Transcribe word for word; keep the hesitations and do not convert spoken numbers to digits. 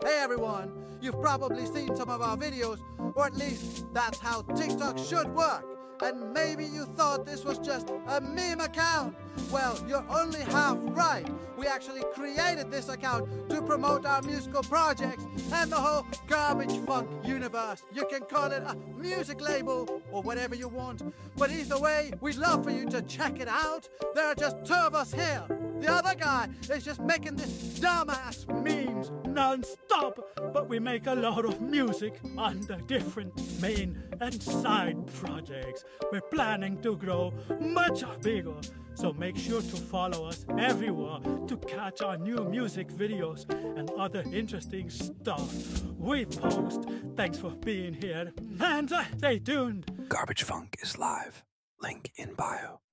Hey everyone, you've probably seen some of our videos, or at least that's how TikTok should work. And maybe you thought this was just a meme account. Well, you're only half right. We actually created this account to promote our musical projects and the whole garbage funk universe. You can call it a music label or whatever you want. But either way, we'd love for you to check it out. There are just two of us here. The other guy is just making this dumbass memes non-stop, but we make a lot of music under different main and side projects. We're planning to grow much bigger, so make sure to follow us everywhere to catch our new music videos and other interesting stuff we post. Thanks for being here, and uh, stay tuned. Garbage Funk is live. Link in bio.